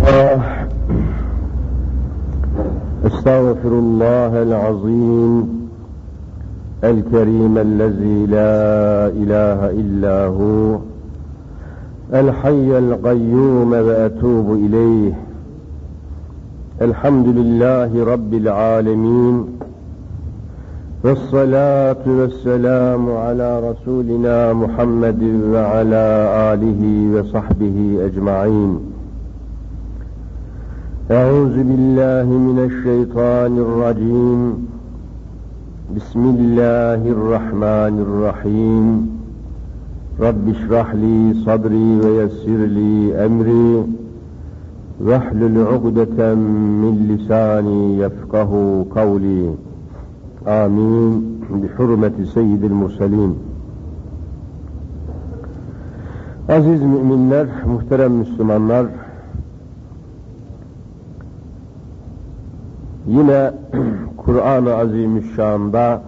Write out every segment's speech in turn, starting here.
أستغفر الله العظيم الكريم الذي لا إله إلا هو الحي القيوم وأتوب إليه. الحمد لله رب العالمين والصلاة والسلام على رسولنا محمد وعلى آله وصحبه أجمعين. أعوذ بالله من الشيطان الرجيم. بسم الله الرحمن الرحيم. رب اشرح لي صدري ويسر لي أمري واحلل عقدة من لساني يفقه قولي. آمين بحرمة سيد المرسلين. Aziz müminler, muhterem Müslümanlar, yine Kur'an-ı Azimüşşan'da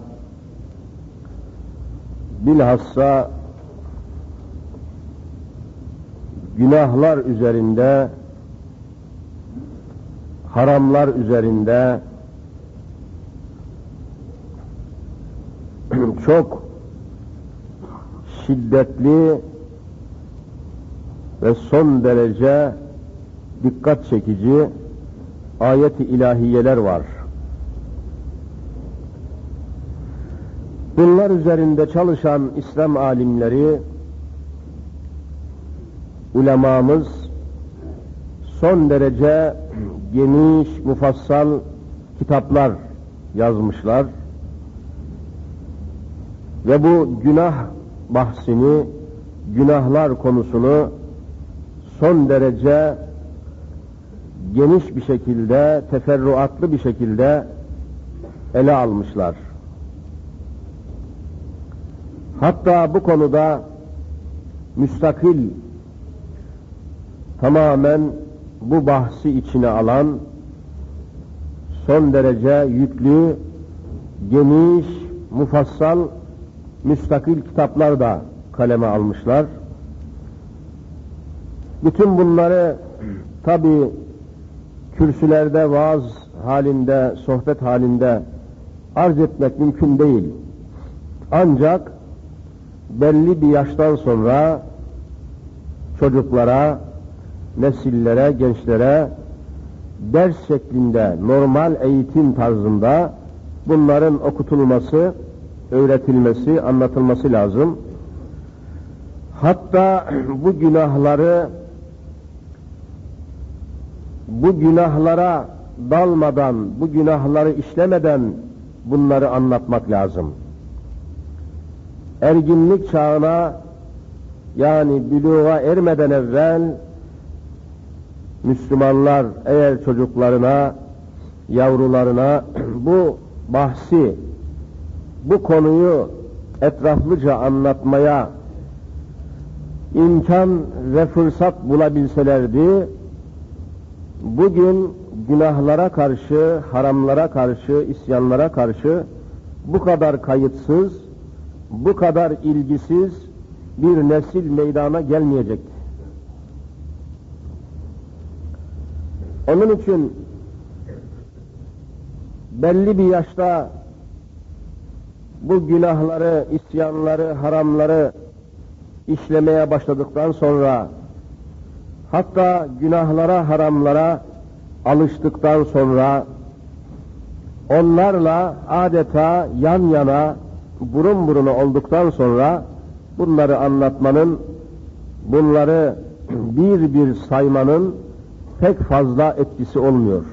bilhassa günahlar üzerinde, haramlar üzerinde çok şiddetli ve son derece dikkat çekici ayet-i ilahiyeler var. Bunlar üzerinde çalışan İslam alimleri, ulemamız son derece geniş, mufassal kitaplar yazmışlar. Ve bu günah bahsini, günahlar konusunu son derece geniş bir şekilde, teferruatlı bir şekilde ele almışlar. Hatta bu konuda müstakil, tamamen bu bahsi içine alan, son derece yüklü, geniş, mufassal, müstakil kitaplar da kaleme almışlar. Bütün bunları tabi kürsülerde, vaaz halinde, sohbet halinde arz etmek mümkün değil. Ancak belli bir yaştan sonra çocuklara, nesillere, gençlere ders şeklinde, normal eğitim tarzında bunların okutulması, öğretilmesi, anlatılması lazım. Hatta bu günahlara dalmadan, bu günahları işlemeden bunları anlatmak lazım. Erginlik çağına, yani büluğa ermeden evvel Müslümanlar eğer çocuklarına, yavrularına bu bahsi, bu konuyu etraflıca anlatmaya imkan ve fırsat bulabilselerdi, bugün günahlara karşı, haramlara karşı, isyanlara karşı bu kadar kayıtsız, bu kadar ilgisiz bir nesil meydana gelmeyecekti. Onun için belli bir yaşta bu günahları, isyanları, haramları işlemeye başladıktan sonra, hatta günahlara, haramlara alıştıktan sonra, onlarla adeta yan yana, burun buruna olduktan sonra bunları anlatmanın, bunları bir bir saymanın pek fazla etkisi olmuyor.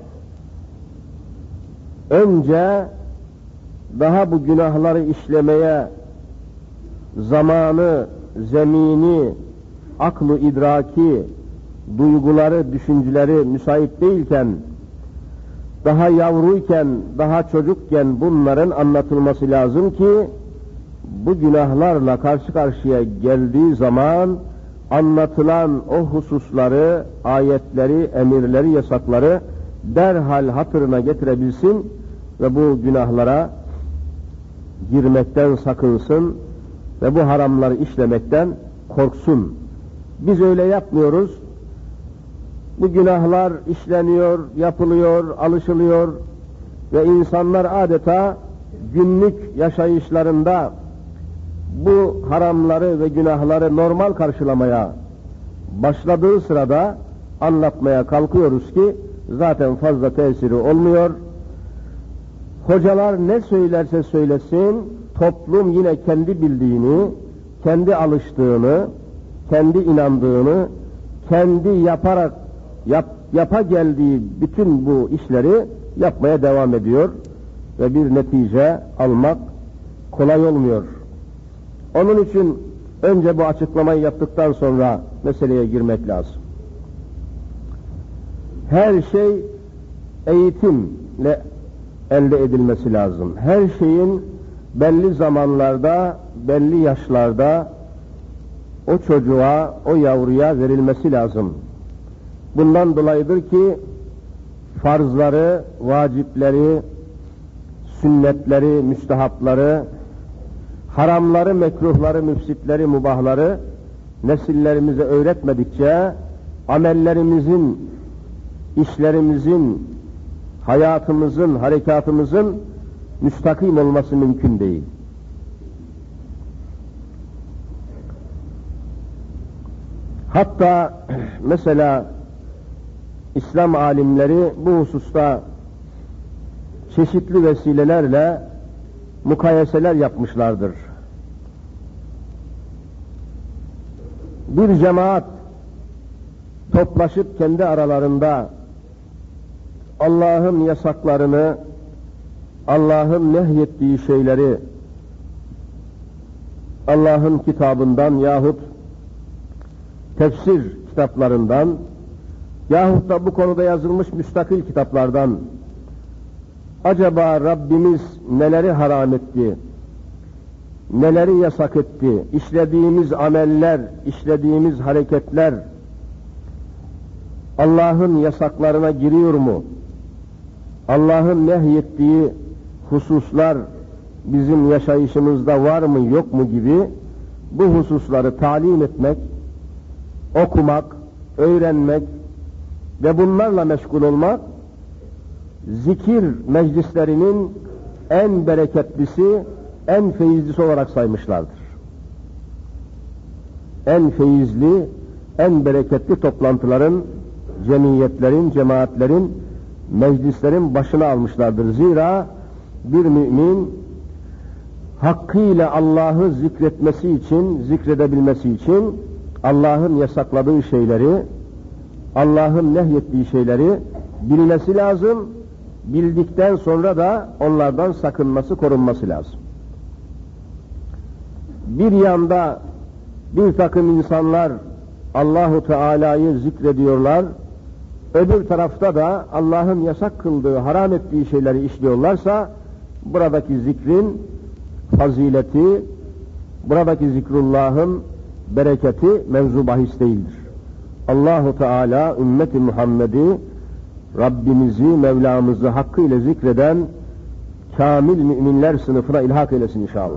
Önce daha bu günahları işlemeye zamanı, zemini, aklı, idraki, duyguları, düşünceleri müsait değilken, daha yavruyken, daha çocukken bunların anlatılması lazım ki, bu günahlarla karşı karşıya geldiği zaman anlatılan o hususları, ayetleri, emirleri, yasakları derhal hatırına getirebilsin ve bu günahlara girmekten sakınsın ve bu haramları işlemekten korksun. Biz öyle yapmıyoruz. Bu günahlar işleniyor, yapılıyor, alışılıyor ve insanlar adeta günlük yaşayışlarında bu haramları ve günahları normal karşılamaya başladığı sırada anlatmaya kalkıyoruz ki zaten fazla tesiri olmuyor. Hocalar ne söylerse söylesin, toplum yine kendi bildiğini, kendi alıştığını, kendi inandığını, kendi yapa geldiği bütün bu işleri yapmaya devam ediyor ve bir netice almak kolay olmuyor. Onun için önce bu açıklamayı yaptıktan sonra meseleye girmek lazım. Her şey eğitimle elde edilmesi lazım. Her şeyin belli zamanlarda, belli yaşlarda o çocuğa, o yavruya verilmesi lazım. Bundan dolayıdır ki farzları, vacipleri, sünnetleri, müstehapları, haramları, mekruhları, müfsitleri, mubahları nesillerimize öğretmedikçe amellerimizin, işlerimizin, hayatımızın, harekatımızın müstakim olması mümkün değil. Hatta mesela İslam alimleri bu hususta çeşitli vesilelerle mukayeseler yapmışlardır. Bir cemaat toplaşıp kendi aralarında Allah'ın yasaklarını, Allah'ın nehyettiği şeyleri Allah'ın kitabından yahut tefsir kitaplarından yahut da bu konuda yazılmış müstakil kitaplardan acaba Rabbimiz neleri haram etti, neleri yasak etti, işlediğimiz ameller, işlediğimiz hareketler Allah'ın yasaklarına giriyor mu? Allah'ın nehyettiği hususlar bizim yaşayışımızda var mı yok mu gibi bu hususları talim etmek, okumak, öğrenmek ve bunlarla meşgul olmak zikir meclislerinin en bereketlisi, en feyizlisi olarak saymışlardır. En feyizli, en bereketli toplantıların, cemiyetlerin, cemaatlerin, meclislerin başına almışlardır. Zira bir mümin hakkıyla Allah'ı zikretmesi için, zikredebilmesi için Allah'ın yasakladığı şeyleri, Allah'ın nehyettiği şeyleri bilmesi lazım. Bildikten sonra da onlardan sakınması, korunması lazım. Bir yanda bir takım insanlar Allahu Teala'yı zikrediyorlar, öbür tarafta da Allah'ın yasak kıldığı, haram ettiği şeyleri işliyorlarsa buradaki zikrin fazileti, buradaki zikrullah'ın bereketi mevzu bahis değildir. Allahu Teala ümmeti Muhammed'i, Rabbimizi, Mevlamızı hakkıyla zikreden kamil müminler sınıfına ilhak eylesin inşallah.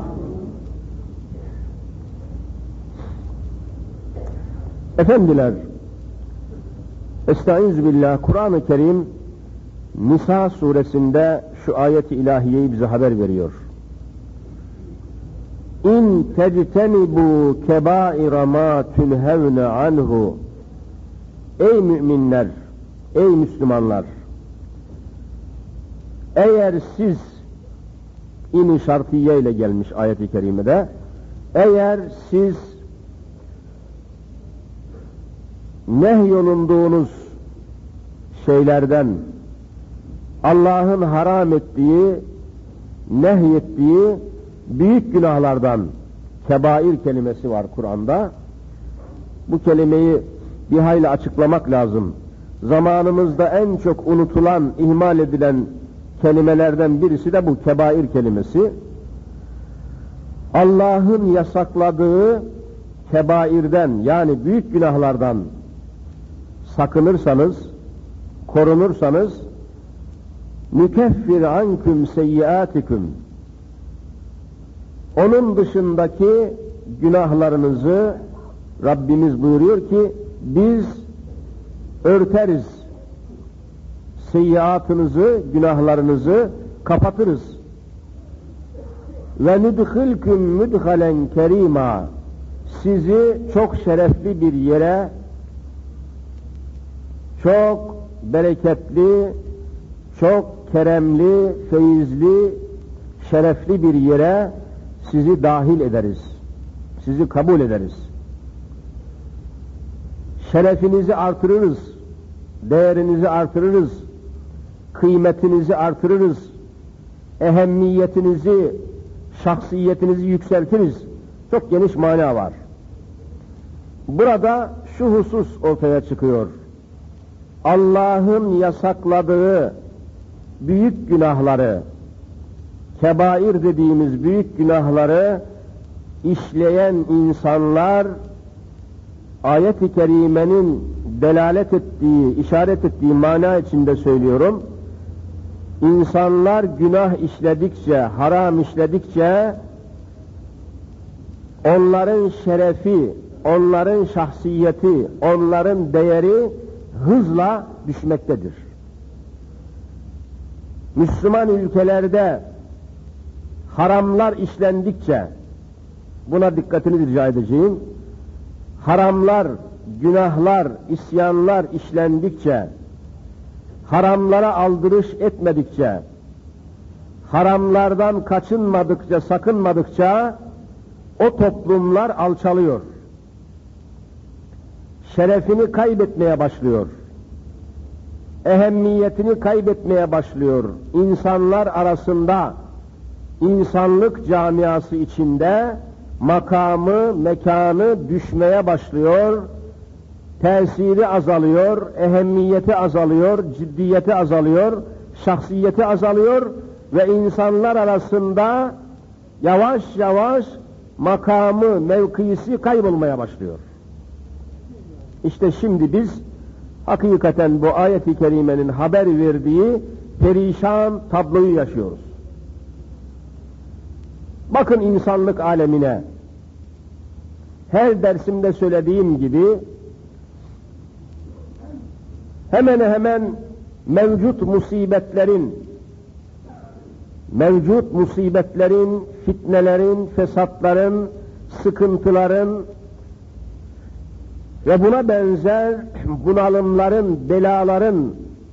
Efendiler, Estaizu billah, Kur'an-ı Kerim Nisa suresinde şu ayet-i ilahiyeyi bize haber veriyor. İn tectenibu kebaira ma tunhevne anhu. Ey müminler, ey Müslümanlar, eğer siz, in-i şartiye ile gelmiş ayet-i kerimede, eğer siz nehyolunduğunuz şeylerden, Allah'ın haram ettiği, nehyettiği büyük günahlardan, kebair kelimesi var Kur'an'da. Bu kelimeyi bir hayli açıklamak lazım. Zamanımızda en çok unutulan, ihmal edilen kelimelerden birisi de bu kebair kelimesi. Allah'ın yasakladığı kebairden, yani büyük günahlardan sakınırsanız, korunursanız, nükeffir anküm seyyiatikum, onun dışındaki günahlarınızı Rabbimiz buyuruyor ki biz örteriz. Seyyiatınızı, günahlarınızı kapatırız. Ve nudkhilkum mudhalen kerima. Sizi çok şerefli bir yere, çok bereketli, çok keremli, feyizli, şerefli bir yere sizi dahil ederiz. Sizi kabul ederiz. Şerefinizi artırırız, değerinizi artırırız, kıymetinizi artırırız, ehemmiyetinizi, şahsiyetinizi yükseltiriz. Çok geniş mana var. Burada şu husus ortaya çıkıyor. Allah'ın yasakladığı büyük günahları, kebair dediğimiz büyük günahları işleyen insanlar, ayet-i kerimenin delalet ettiği, işaret ettiği mana içinde söylüyorum, İnsanlar günah işledikçe, haram işledikçe, onların şerefi, onların şahsiyeti, onların değeri hızla düşmektedir. Müslüman ülkelerde haramlar işlendikçe, buna dikkatini rica edeceğim, haramlar, günahlar, isyanlar işlendikçe, haramlara aldırış etmedikçe, haramlardan kaçınmadıkça, sakınmadıkça o toplumlar alçalıyor. Şerefini kaybetmeye başlıyor. Ehemmiyetini kaybetmeye başlıyor. İnsanlar arasında, insanlık camiası içinde makamı, mekanı düşmeye başlıyor. Tesiri azalıyor, ehemmiyeti azalıyor, ciddiyeti azalıyor, şahsiyeti azalıyor ve insanlar arasında yavaş yavaş makamı, mevkisi kaybolmaya başlıyor. İşte şimdi biz hakikaten bu ayet-i kerimenin haber verdiği perişan tabloyu yaşıyoruz. Bakın insanlık alemine, her dersimde söylediğim gibi hemen hemen mevcut musibetlerin, fitnelerin, fesatların, sıkıntıların ve buna benzer bunalımların, belaların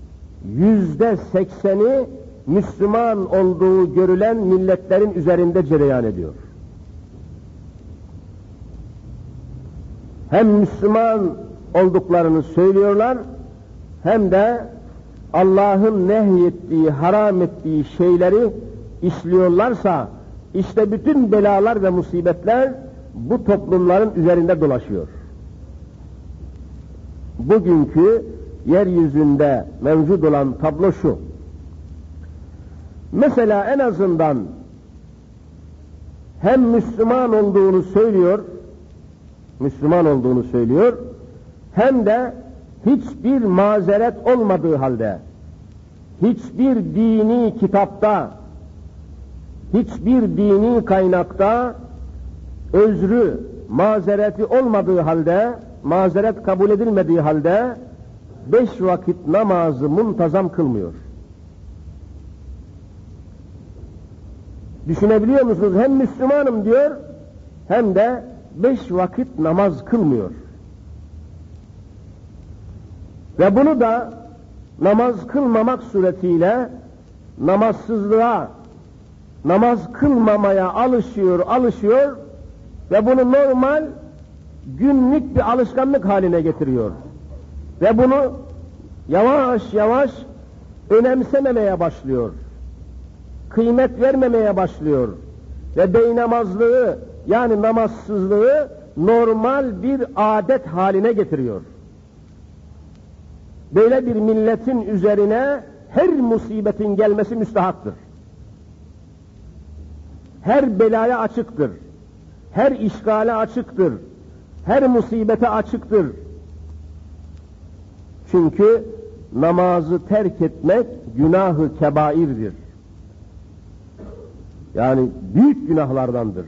%80'i Müslüman olduğu görülen milletlerin üzerinde cereyan ediyor. Hem Müslüman olduklarını söylüyorlar, hem de Allah'ın nehyettiği, haram ettiği şeyleri işliyorlarsa, işte bütün belalar ve musibetler bu toplumların üzerinde dolaşıyor. Bugünkü yeryüzünde mevcut olan tablo şu. Mesela en azından hem Müslüman olduğunu söylüyor, hem de hiçbir mazeret olmadığı halde, hiçbir dini kitapta, hiçbir dini kaynakta özrü, mazereti olmadığı halde, mazeret kabul edilmediği halde 5 vakit namazı muntazam kılmıyor. Düşünebiliyor musunuz? Hem Müslümanım diyor, hem de 5 vakit namaz kılmıyor. Ve bunu da namaz kılmamak suretiyle namazsızlığa, namaz kılmamaya alışıyor ve bunu normal günlük bir alışkanlık haline getiriyor. Ve bunu yavaş yavaş önemsememeye başlıyor. Kıymet vermemeye başlıyor. Ve beynamazlığı, yani namazsızlığı normal bir adet haline getiriyor. Böyle bir milletin üzerine her musibetin gelmesi müstahaktır. Her belaya açıktır. Her işgale açıktır. Her musibete açıktır. Çünkü namazı terk etmek günah-ı kebairdir. Yani büyük günahlardandır.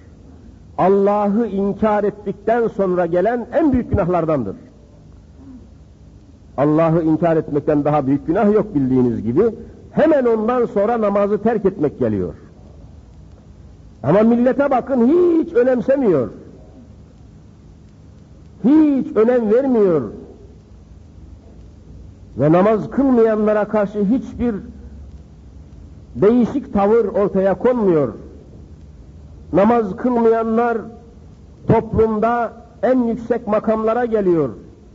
Allah'ı inkar ettikten sonra gelen en büyük günahlardandır. Allah'ı inkar etmekten daha büyük günah yok bildiğiniz gibi. Hemen ondan sonra namazı terk etmek geliyor. Ama millete bakın, hiç önemsemiyor. Hiç önem vermiyor. Ve namaz kılmayanlara karşı hiçbir değişik tavır ortaya konmuyor. Namaz kılmayanlar toplumda en yüksek makamlara geliyor.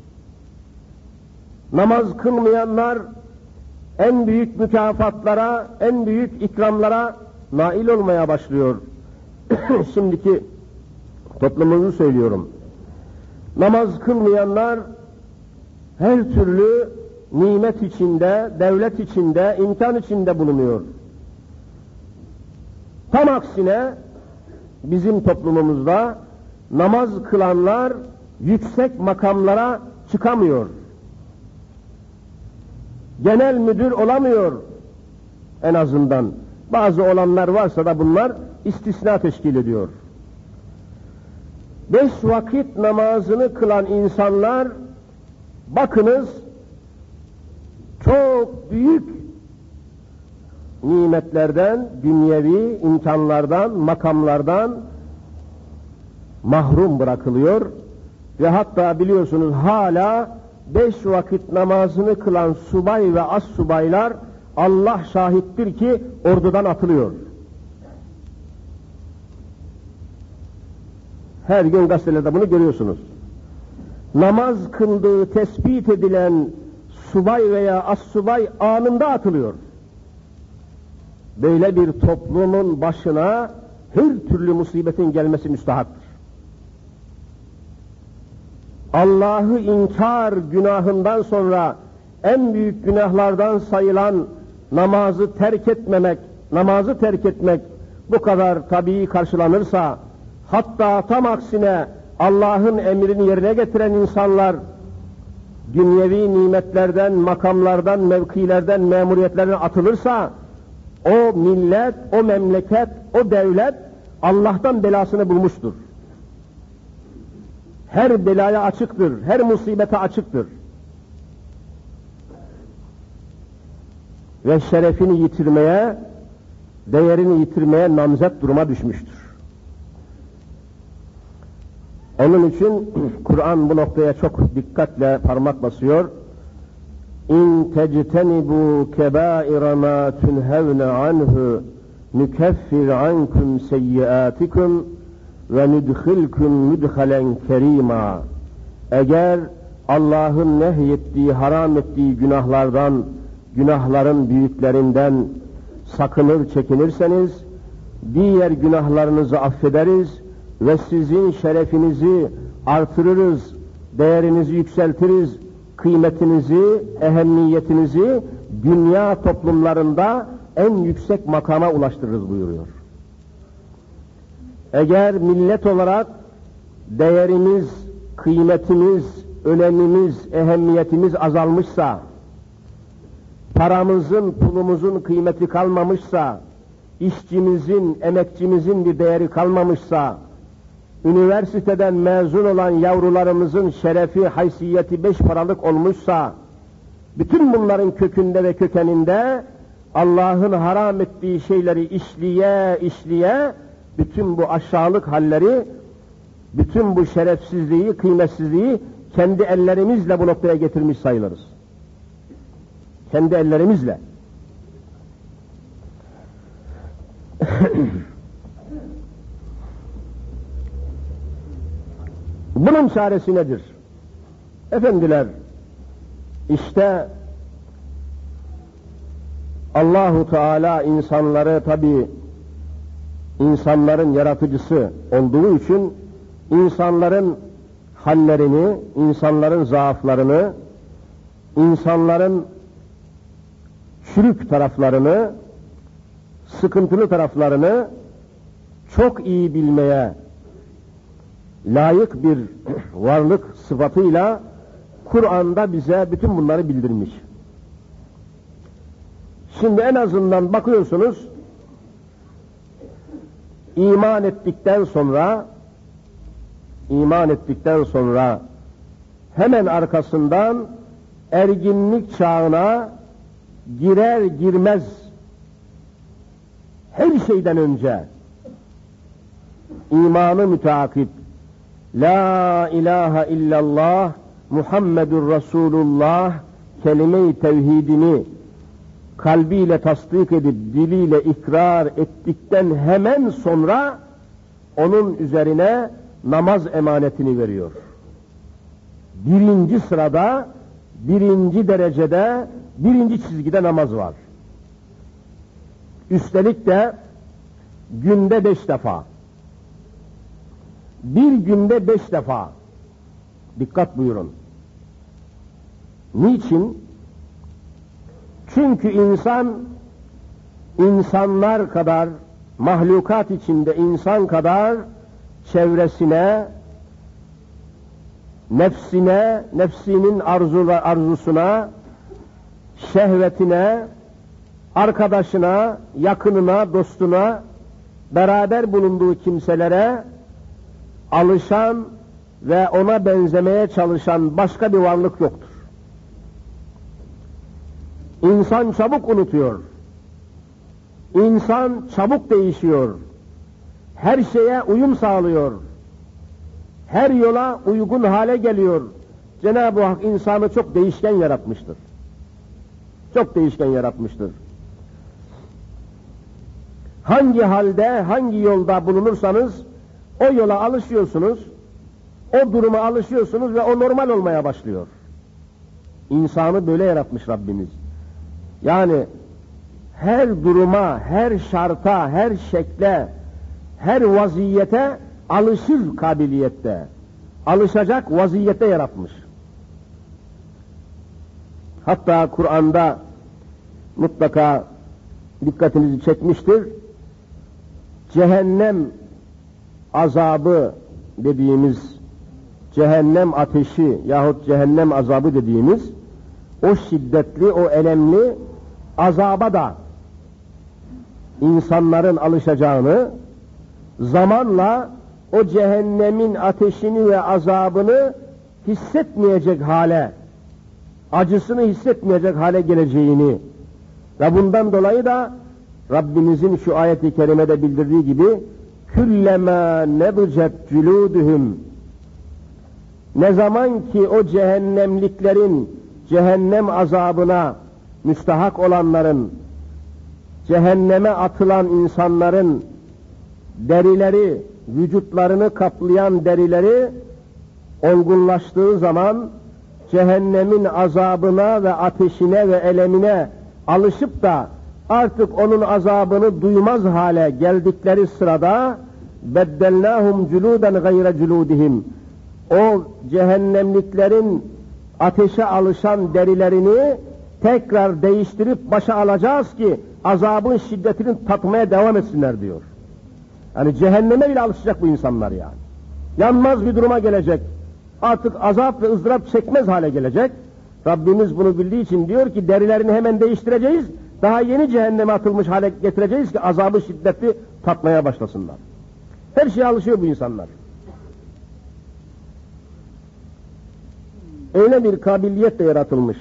Namaz kılmayanlar en büyük mükafatlara, en büyük ikramlara nail olmaya başlıyor. Şimdiki toplumumuzu söylüyorum. Namaz kılmayanlar her türlü nimet içinde, devlet içinde, imkan içinde bulunuyor. Tam aksine bizim toplumumuzda namaz kılanlar yüksek makamlara çıkamıyor. Genel müdür olamıyor en azından. Bazı olanlar varsa da bunlar istisna teşkil ediyor. 5 vakit namazını kılan insanlar, bakınız, çok büyük nimetlerden, dünyevi imkanlardan, makamlardan mahrum bırakılıyor ve hatta biliyorsunuz hala 5 vakit namazını kılan subay ve as subaylar, Allah şahittir ki ordudan atılıyor. Her gün gazetelerde bunu görüyorsunuz. Namaz kıldığı tespit edilen subay veya as subay anında atılıyor. Böyle bir toplumun başına her türlü musibetin gelmesi müstahaktır. Allah'ı inkar günahından sonra en büyük günahlardan sayılan namazı terk etmek bu kadar tabii karşılanırsa, hatta tam aksine Allah'ın emrini yerine getiren insanlar dünyevi nimetlerden, makamlardan, mevkilerden, memuriyetlerden atılırsa, o millet, o memleket, o devlet Allah'tan belasını bulmuştur. Her belaya açıktır, her musibete açıktır. Ve şerefini yitirmeye, değerini yitirmeye namzet duruma düşmüştür. Onun için Kur'an bu noktaya çok dikkatle parmak basıyor. İn tectenibu kebaira ma tunhevne anhu nukeffir ankum seyyiatikum ve nudkhilkum mudkhalen kerima. Eğer Allah'ın nehyettiği, haram ettiği günahlardan, günahların büyüklerinden sakınır, çekinirseniz, diğer günahlarınızı affederiz ve sizin şerefinizi artırırız, değerinizi yükseltiriz, kıymetinizi, ehemmiyetinizi dünya toplumlarında en yüksek makama ulaştırırız buyuruyor. Eğer millet olarak değerimiz, kıymetimiz, önemimiz, ehemmiyetimiz azalmışsa, paramızın, pulumuzun kıymeti kalmamışsa, işçimizin, emekçimizin bir değeri kalmamışsa, üniversiteden mezun olan yavrularımızın şerefi, haysiyeti 5 paralık olmuşsa, bütün bunların kökünde ve kökeninde Allah'ın haram ettiği şeyleri işleye, bütün bu aşağılık halleri, bütün bu şerefsizliği, kıymetsizliği kendi ellerimizle bu noktaya getirmiş sayılırız. Kendi ellerimizle. Bunun çaresi nedir? Efendiler, işte Allahu Teala insanları, tabi insanların yaratıcısı olduğu için insanların hallerini, insanların zaaflarını, insanların çürük taraflarını, sıkıntılı taraflarını çok iyi bilmeye layık bir varlık sıfatıyla Kur'an'da bize bütün bunları bildirmiş. Şimdi en azından bakıyorsunuz, iman ettikten sonra hemen arkasından erginlik çağına girer girmez her şeyden önce imanı müteakip La ilahe illallah Muhammedur Resulullah kelime-i tevhidini kalbiyle tasdik edip diliyle ikrar ettikten hemen sonra onun üzerine namaz emanetini veriyor. Birinci sırada, birinci derecede, birinci çizgide namaz var. Üstelik de günde 5 defa. Bir günde 5 defa. Dikkat buyurun. Niçin? Çünkü insanlar kadar, mahlukat içinde insan kadar çevresine, nefsine, nefsinin arzusuna, şehvetine, arkadaşına, yakınına, dostuna, beraber bulunduğu kimselere alışan ve ona benzemeye çalışan başka bir varlık yoktur. İnsan çabuk unutuyor. İnsan çabuk değişiyor. Her şeye uyum sağlıyor. Her yola uygun hale geliyor. Cenab-ı Hak insanı çok değişken yaratmıştır. Çok değişken yaratmıştır. Hangi halde, hangi yolda bulunursanız o yola alışıyorsunuz, o duruma alışıyorsunuz ve o normal olmaya başlıyor. İnsanı böyle yaratmış Rabbimiz. Yani her duruma, her şarta, her şekle, her vaziyete alışır kabiliyette, alışacak vaziyette yaratmış. Hatta Kur'an'da mutlaka dikkatinizi çekmiştir. Cehennem azabı dediğimiz, cehennem ateşi yahut cehennem azabı dediğimiz o şiddetli, o elemli azaba da insanların alışacağını, zamanla o cehennemin ateşini ve azabını hissetmeyecek hale, acısını hissetmeyecek hale geleceğini ve bundan dolayı da Rabbimizin şu ayet-i kerimede bildirdiği gibi küllema nebcet culuduhum, ne zaman ki o cehennemliklerin, cehennem azabına müstahak olanların, cehenneme atılan insanların derileri, vücutlarını kaplayan derileri olgunlaştığı zaman cehennemin azabına ve ateşine ve elemine alışıp da artık onun azabını duymaz hale geldikleri sırada beddelnâhum culûden gayre culûdihim, o cehennemliklerin ateşe alışan derilerini tekrar değiştirip başa alacağız ki azabın şiddetini tatmaya devam etsinler diyor. Yani cehenneme bile alışacak bu insanlar yani. Yanmaz bir duruma gelecek. Artık azap ve ızdırap çekmez hale gelecek. Rabbimiz bunu bildiği için diyor ki derilerini hemen değiştireceğiz. Daha yeni cehenneme atılmış hale getireceğiz ki azabı şiddetli tatmaya başlasınlar. Her şeye alışıyor bu insanlar. Öyle bir kabiliyetle yaratılmış.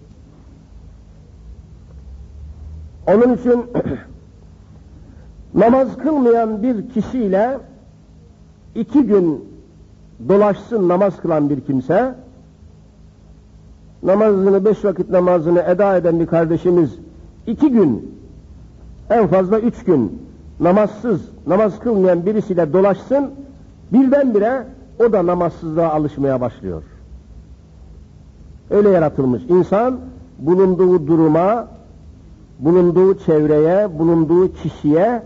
Onun için namaz kılmayan bir kişiyle 2 gün dolaşsın namaz kılan bir kimse, namazını 5 vakit namazını eda eden bir kardeşimiz 2 gün, en fazla 3 gün namazsız, namaz kılmayan birisiyle dolaşsın, birdenbire o da namazsızlığa alışmaya başlıyor. Öyle yaratılmış. İnsan bulunduğu duruma, bulunduğu çevreye, bulunduğu kişiye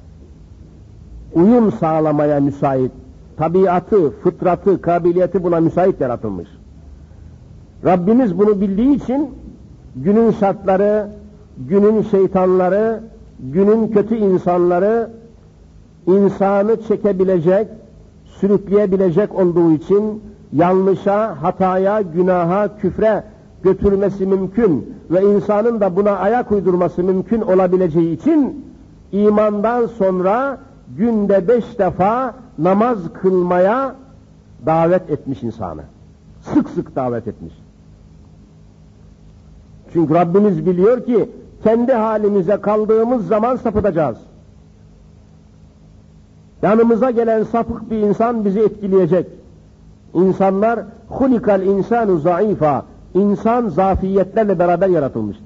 uyum sağlamaya müsait. Tabiatı, fıtratı, kabiliyeti buna müsait yaratılmış. Rabbimiz bunu bildiği için günün şartları, günün şeytanları, günün kötü insanları insanı çekebilecek, sürükleyebilecek olduğu için yanlışa, hataya, günaha, küfre götürmesi mümkün ve insanın da buna ayak uydurması mümkün olabileceği için imandan sonra günde 5 defa namaz kılmaya davet etmiş insanı. Sık sık davet etmiş. Çünkü Rabbimiz biliyor ki kendi halimize kaldığımız zaman sapıtacağız. Yanımıza gelen sapık bir insan bizi etkileyecek. İnsanlar hulikal insanu zayıfa. İnsan zafiyetlerle beraber yaratılmıştır.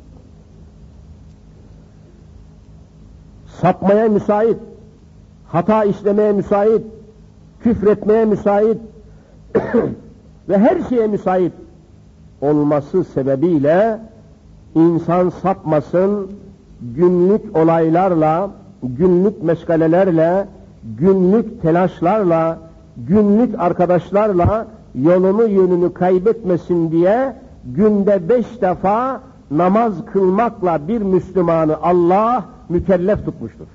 Sapmaya müsait, hata işlemeye müsait, küfretmeye müsait ve her şeye müsait olması sebebiyle insan sapmasın, günlük olaylarla, günlük meşgalelerle, günlük telaşlarla, günlük arkadaşlarla yolunu yönünü kaybetmesin diye günde 5 defa namaz kılmakla bir Müslümanı Allah mükellef tutmuştur.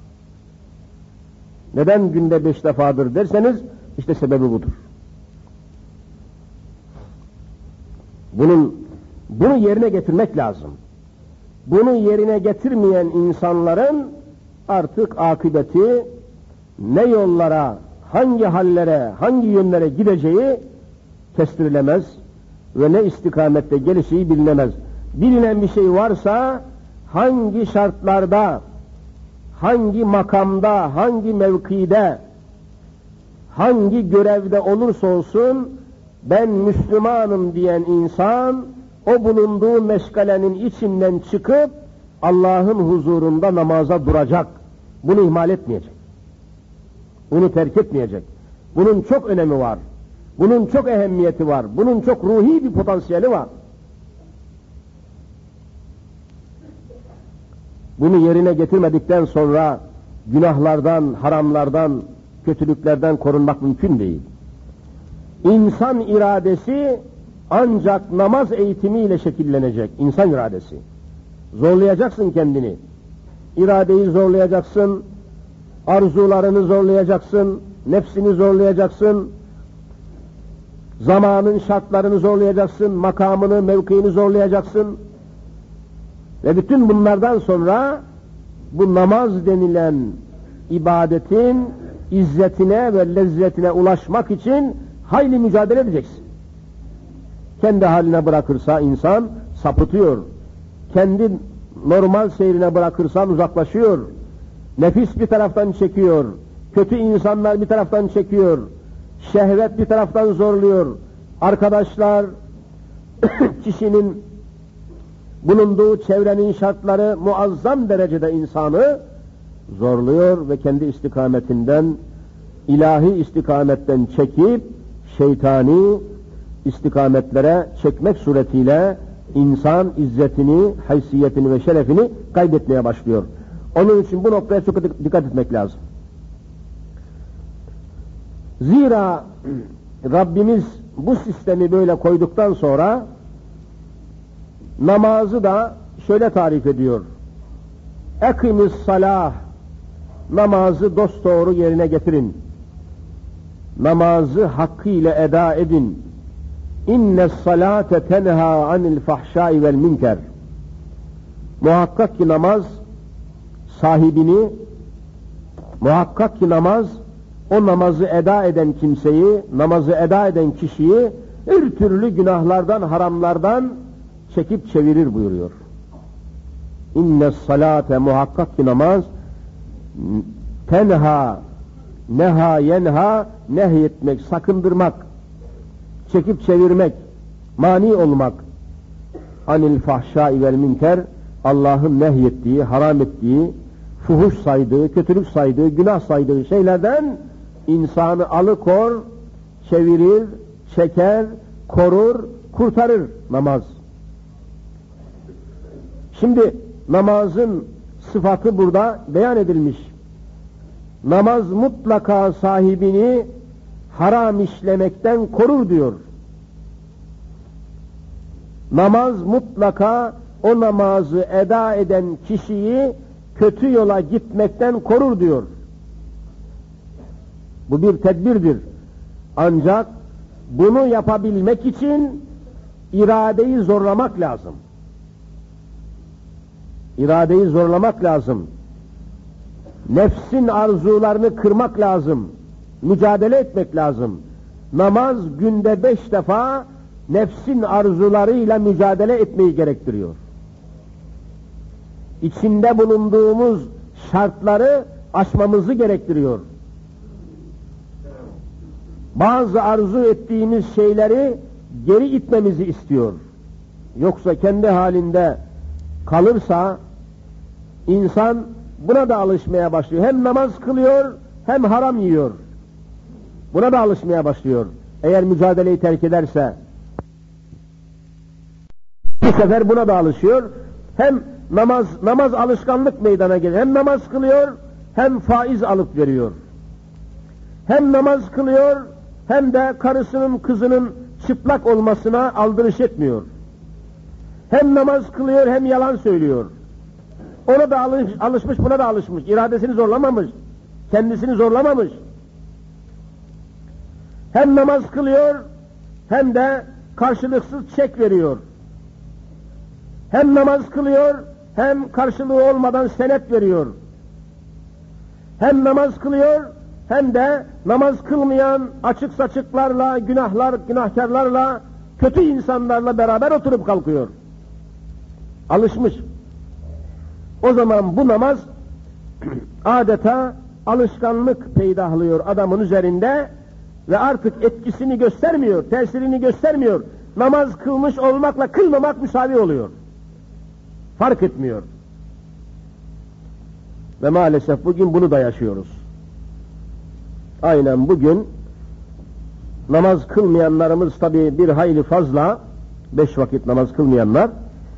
Neden günde 5 defadır derseniz işte sebebi budur. Bunu yerine getirmek lazım. Bunu yerine getirmeyen insanların artık akıbeti ne yollara, hangi hallere, hangi yönlere gideceği kestirilemez ve ne istikamette geleceği bilinemez. Bilinen bir şey varsa hangi şartlarda, hangi makamda, hangi mevkide, hangi görevde olursa olsun ben Müslümanım diyen insan o bulunduğu meşgalenin içinden çıkıp Allah'ın huzurunda namaza duracak. Bunu ihmal etmeyecek. Bunu terk etmeyecek. Bunun çok önemi var. Bunun çok ehemmiyeti var. Bunun çok ruhi bir potansiyeli var. Bunu yerine getirmedikten sonra günahlardan, haramlardan, kötülüklerden korunmak mümkün değil. İnsan iradesi ancak namaz eğitimiyle şekillenecek. İnsan iradesi. Zorlayacaksın kendini. İradeyi zorlayacaksın, arzularını zorlayacaksın, nefsini zorlayacaksın, zamanın şartlarını zorlayacaksın, makamını, mevkiini zorlayacaksın. Ve bütün bunlardan sonra bu namaz denilen ibadetin izzetine ve lezzetine ulaşmak için hayli mücadele edeceksin. Kendi haline bırakırsa insan sapıtıyor. Kendi normal seyrine bırakırsan uzaklaşıyor. Nefis bir taraftan çekiyor. Kötü insanlar bir taraftan çekiyor. Şehvet bir taraftan zorluyor. Arkadaşlar, kişinin bulunduğu çevrenin şartları muazzam derecede insanı zorluyor ve kendi istikametinden, ilahi istikametten çekip şeytani istikametlere çekmek suretiyle insan izzetini, haysiyetini ve şerefini kaybetmeye başlıyor. Onun için bu noktaya çok dikkat etmek lazım. Zira Rabbimiz bu sistemi böyle koyduktan sonra namazı da şöyle tarif ediyor. Ekimis salah, namazı dosdoğru yerine getirin. Namazı hakkıyla eda edin. İnnes salate tenha anil fahşai vel münker. Muhakkak ki namaz sahibini, muhakkak ki namaz o namazı eda eden kimseyi, namazı eda eden kişiyi her türlü günahlardan, haramlardan çekip çevirir buyuruyor. İnnes salate, muhakkak ki namaz tenha, neha yenha, nehyetmek, sakındırmak, çekip çevirmek, mani olmak, anil fahşai vel münker, Allah'ın nehyettiği, haram ettiği, fuhuş saydığı, kötülük saydığı, günah saydığı şeylerden insanı alıkor, çevirir, çeker, korur, kurtarır namaz. Şimdi namazın sıfatı burada beyan edilmiş. Namaz mutlaka sahibini haram işlemekten korur diyor. Namaz mutlaka o namazı eda eden kişiyi kötü yola gitmekten korur diyor. Bu bir tedbirdir. Ancak bunu yapabilmek için iradeyi zorlamak lazım. İradeyi zorlamak lazım. Nefsin arzularını kırmak lazım. Mücadele etmek lazım. Namaz günde 5 defa nefsin arzularıyla mücadele etmeyi gerektiriyor. İçinde bulunduğumuz şartları aşmamızı gerektiriyor. Bazı arzu ettiğimiz şeyleri geri itmemizi istiyor. Yoksa kendi halinde kalırsa insan buna da alışmaya başlıyor. Hem namaz kılıyor hem haram yiyor. Buna da alışmaya başlıyor. Eğer mücadeleyi terk ederse bu sefer buna da alışıyor. Hem namaz alışkanlık meydana geliyor. Hem namaz kılıyor hem faiz alıp veriyor. Hem namaz kılıyor hem de karısının kızının çıplak olmasına aldırış etmiyor. Hem namaz kılıyor hem yalan söylüyor. Ona da alışmış, buna da alışmış. İradesini zorlamamış. Kendisini zorlamamış. Hem namaz kılıyor hem de karşılıksız çek veriyor. Hem namaz kılıyor hem karşılığı olmadan senet veriyor. Hem namaz kılıyor hem de namaz kılmayan açık saçıklarla, günahkarlarla, kötü insanlarla beraber oturup kalkıyor. Alışmış. O zaman bu namaz adeta alışkanlık peydahlıyor adamın üzerinde ve artık etkisini göstermiyor, tesirini göstermiyor. Namaz kılmış olmakla kılmamak müsavi oluyor. Fark etmiyor. Ve maalesef bugün bunu da yaşıyoruz. Aynen bugün namaz kılmayanlarımız tabii bir hayli fazla, 5 vakit namaz kılmayanlar.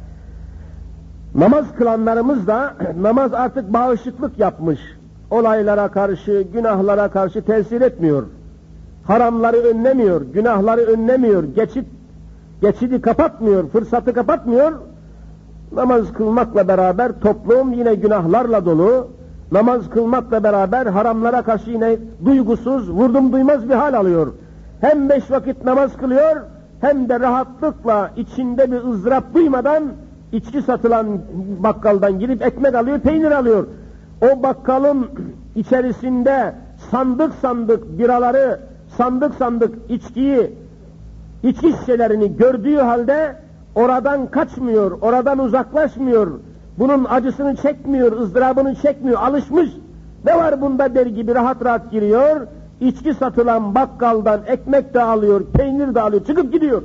Namaz kılanlarımız da namaz artık bağışıklık yapmış. Olaylara karşı, günahlara karşı tesir etmiyor. Haramları önlemiyor, günahları önlemiyor, geçidi kapatmıyor, fırsatı kapatmıyor. Namaz kılmakla beraber toplum yine günahlarla dolu. Namaz kılmakla beraber haramlara karşı yine duygusuz, vurdum duymaz bir hal alıyor. Hem 5 vakit namaz kılıyor, hem de rahatlıkla içinde bir ızdırap duymadan içki satılan bakkaldan girip ekmek alıyor, peynir alıyor. O bakkalın içerisinde sandık sandık biraları, sandık sandık içki şişelerini gördüğü halde oradan kaçmıyor, oradan uzaklaşmıyor. Bunun acısını çekmiyor, ızdırabını çekmiyor, alışmış. Ne var bunda der gibi rahat rahat giriyor. İçki satılan bakkaldan ekmek de alıyor, peynir de alıyor, çıkıp gidiyor.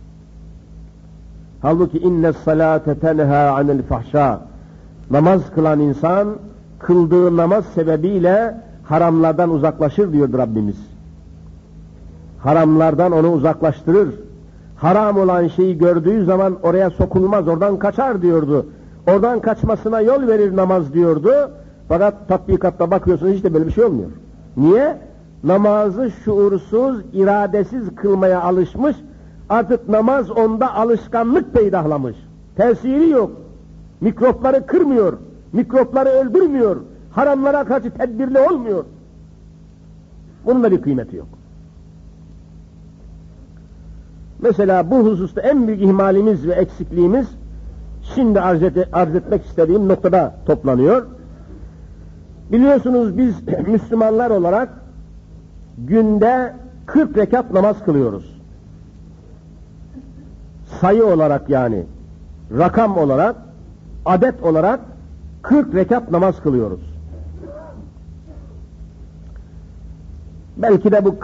Halbuki innes salate tenha anil fahşa. Namaz kılan insan kıldığı namaz sebebiyle haramlardan uzaklaşır diyordu Rabbimiz. Haramlardan onu uzaklaştırır. Haram olan şeyi gördüğü zaman oraya sokulmaz, oradan kaçar diyordu. Oradan kaçmasına yol verir namaz diyordu. Fakat tatbikatta bakıyorsunuz hiç de böyle bir şey olmuyor. Niye? Namazı şuursuz, iradesiz kılmaya alışmış. Artık namaz onda alışkanlık peydahlamış. Tesiri yok. Mikropları kırmıyor. Mikropları öldürmüyor. Haramlara karşı tedbirli olmuyor. Bunun da bir kıymeti yok. Mesela bu hususta en büyük ihmalimiz ve eksikliğimiz şimdi arz etmek istediğim noktada toplanıyor. Biliyorsunuz biz Müslümanlar olarak günde 40 rekat namaz kılıyoruz. Sayı olarak yani, rakam olarak, adet olarak 40 rekat namaz kılıyoruz. Belki de bu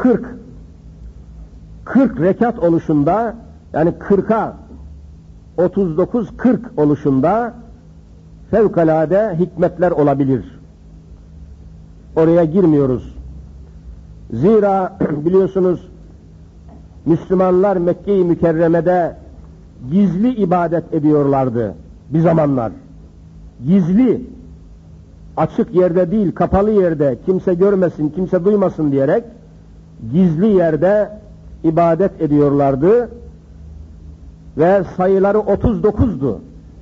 40 rekat oluşunda, yani 40'a 39-40 oluşunda fevkalade hikmetler olabilir. Oraya girmiyoruz. Zira biliyorsunuz Müslümanlar Mekke-i Mükerreme'de gizli ibadet ediyorlardı bir zamanlar. Gizli, açık yerde değil, kapalı yerde, kimse görmesin, kimse duymasın diyerek gizli yerde ibadet ediyorlardı ve sayıları 39'du.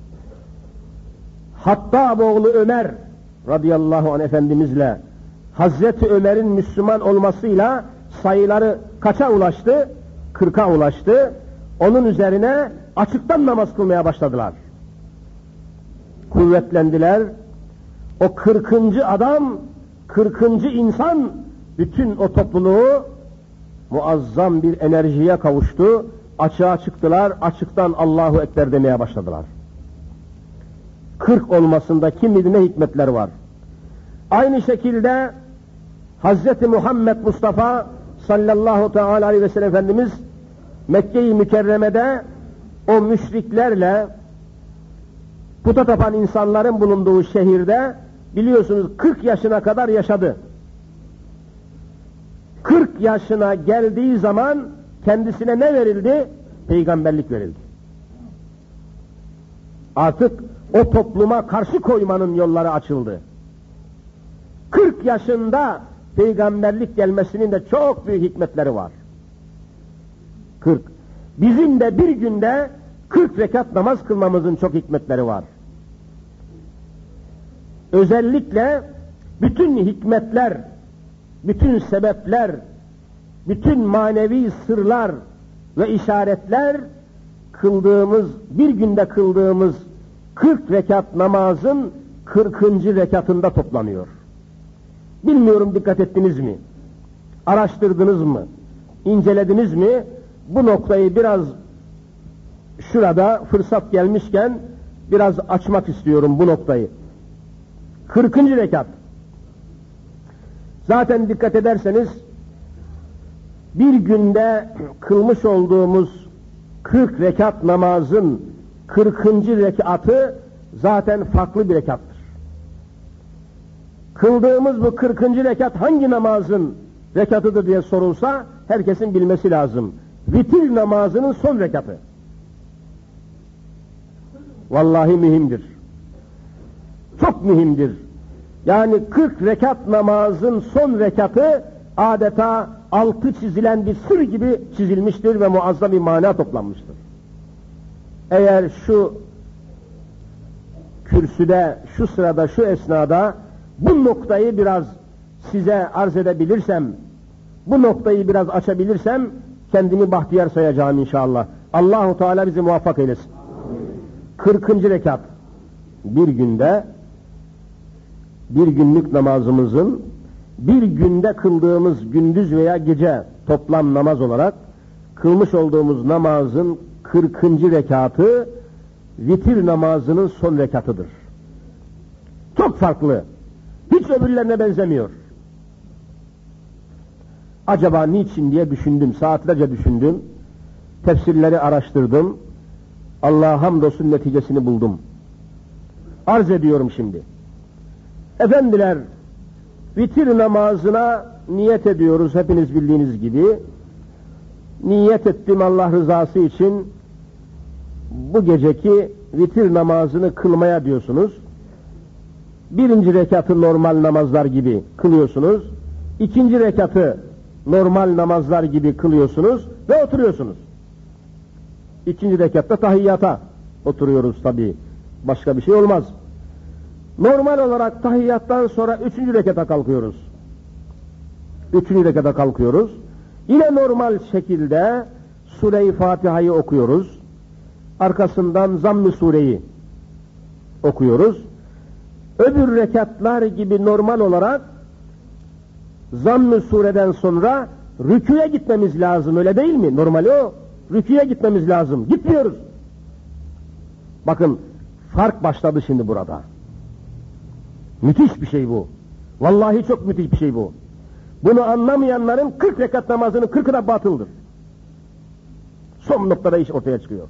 Hattab oğlu Ömer radıyallahu anh Efendimizle Hazreti Ömer'in Müslüman olmasıyla sayıları kaça ulaştı? 40'a ulaştı. Onun üzerine açıktan namaz kılmaya başladılar. Kuvvetlendiler. O 40. adam, 40. insan bütün o topluluğu muazzam bir enerjiye kavuştu. açığa çıktılar, açıktan Allahu Ekber demeye başladılar. 40 olmasında kim bilir ne hikmetler var. Aynı şekilde Hz. Muhammed Mustafa sallallahu teala aleyhi ve sellem Efendimiz Mekke-i Mükerreme'de o müşriklerle puta tapan insanların bulunduğu şehirde biliyorsunuz 40 yaşına kadar yaşadı. 40 yaşına geldiği zaman kendisine ne verildi? Peygamberlik verildi. Artık o topluma karşı koymanın yolları açıldı. 40 yaşında peygamberlik gelmesinin de çok büyük hikmetleri var. 40. Bizim de bir günde 40 rekat namaz kılmamızın çok hikmetleri var. Özellikle bütün hikmetler, bütün sebepler, bütün manevi sırlar ve işaretler bir günde kıldığımız 40 rekat namazın 40. rekatında toplanıyor. Bilmiyorum dikkat ettiniz mi? Araştırdınız mı? İncelediniz mi? Bu noktayı biraz şurada fırsat gelmişken biraz açmak istiyorum bu noktayı. 40. rekat. Zaten dikkat ederseniz bir günde kılmış olduğumuz 40 rekat namazın 40. rekatı zaten farklı bir rekattır. Kıldığımız bu 40. rekat hangi namazın rekatıdır diye sorulsa herkesin bilmesi lazım. Vitir namazının son rekatı. Vallahi mühimdir. Çok mühimdir. Yani 40 rekat namazın son rekatı adeta altı çizilen bir sır gibi çizilmiştir ve muazzam bir mana toplanmıştır. Eğer şu kürsüde, şu sırada, şu esnada bu noktayı biraz size arz edebilirsem, bu noktayı biraz açabilirsem kendimi bahtiyar sayacağım inşallah. Allahu Teala bizi muvaffak eylesin. 40. rekat bir günde bir günlük namazımızın bir günde kıldığımız gündüz veya gece toplam namaz olarak kılmış olduğumuz namazın 40. rekatı vitir namazının son rekatıdır. Çok farklı. Hiç öbürlerine benzemiyor. Acaba niçin diye düşündüm, saatlerce düşündüm. Tefsirleri araştırdım. Allah'a hamdolsun neticesini buldum. Arz ediyorum şimdi. Efendiler, vitir namazına niyet ediyoruz hepiniz bildiğiniz gibi. Niyet ettim Allah rızası için bu geceki vitir namazını kılmaya diyorsunuz. Birinci rekatı normal namazlar gibi kılıyorsunuz. İkinci rekatı normal namazlar gibi kılıyorsunuz ve oturuyorsunuz. İkinci rekatta tahiyyata oturuyoruz tabii. Başka bir şey olmaz. Normal olarak tahiyyattan sonra 3. rekata kalkıyoruz. 3. rekata kalkıyoruz. Yine normal şekilde Sure-i Fatiha'yı okuyoruz. Arkasından Zamm-ı Sure'yi okuyoruz. Öbür rekatlar gibi normal olarak Zamm-ı Sure'den sonra rüküye gitmemiz lazım, öyle değil mi? Normali o. Rüküye gitmemiz lazım. Gitmiyoruz. Bakın fark başladı şimdi burada. Müthiş bir şey bu. Vallahi çok müthiş bir şey bu. Bunu anlamayanların 40 rekat namazının 40'ı da batıldır. Son noktada iş ortaya çıkıyor.